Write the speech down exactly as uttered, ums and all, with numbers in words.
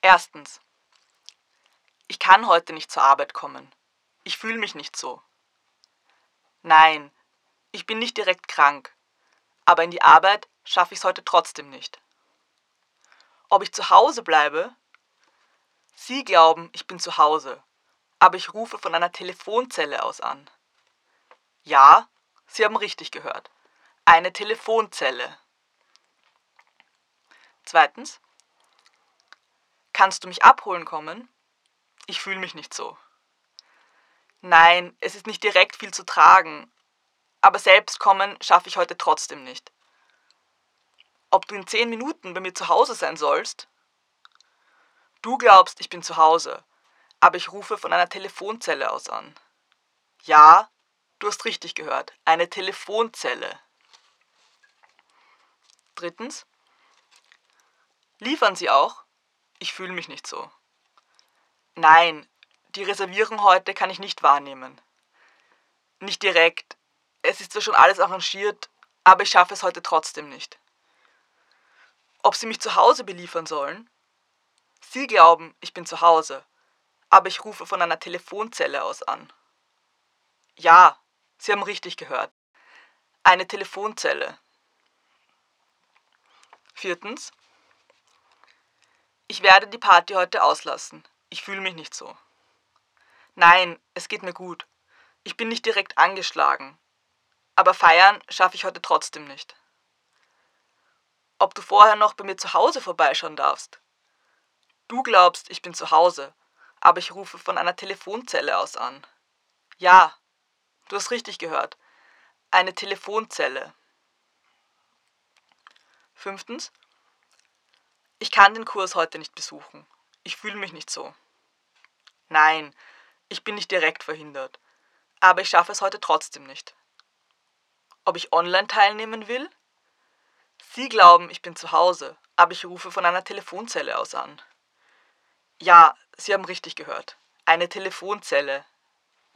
Erstens. Ich kann heute nicht zur Arbeit kommen. Ich fühle mich nicht so. Nein, ich bin nicht direkt krank, aber in die Arbeit schaffe ich es heute trotzdem nicht. Ob ich zu Hause bleibe? Sie glauben, ich bin zu Hause, aber ich rufe von einer Telefonzelle aus an. Ja, Sie haben richtig gehört. Eine Telefonzelle. Zweitens. Kannst du mich abholen kommen? Ich fühle mich nicht so. Nein, es ist nicht direkt viel zu tragen, aber selbst kommen schaffe ich heute trotzdem nicht. Ob du in zehn Minuten bei mir zu Hause sein sollst? Du glaubst, ich bin zu Hause, aber ich rufe von einer Telefonzelle aus an. Ja, du hast richtig gehört, eine Telefonzelle. Drittens. Liefern Sie auch? Ich fühle mich nicht so. Nein, die Reservierung heute kann ich nicht wahrnehmen. Nicht direkt. Es ist zwar schon alles arrangiert, aber ich schaffe es heute trotzdem nicht. Ob Sie mich zu Hause beliefern sollen? Sie glauben, ich bin zu Hause, aber ich rufe von einer Telefonzelle aus an. Ja, Sie haben richtig gehört. Eine Telefonzelle. Viertens. Ich werde die Party heute auslassen. Ich fühle mich nicht so. Nein, es geht mir gut. Ich bin nicht direkt angeschlagen. Aber feiern schaffe ich heute trotzdem nicht. Ob du vorher noch bei mir zu Hause vorbeischauen darfst? Du glaubst, ich bin zu Hause, aber ich rufe von einer Telefonzelle aus an. Ja, du hast richtig gehört. Eine Telefonzelle. Fünftens. Ich kann den Kurs heute nicht besuchen. Ich fühle mich nicht so. Nein, ich bin nicht direkt verhindert, aber ich schaffe es heute trotzdem nicht. Ob ich online teilnehmen will? Sie glauben, ich bin zu Hause, aber ich rufe von einer Telefonzelle aus an. Ja, Sie haben richtig gehört. Eine Telefonzelle.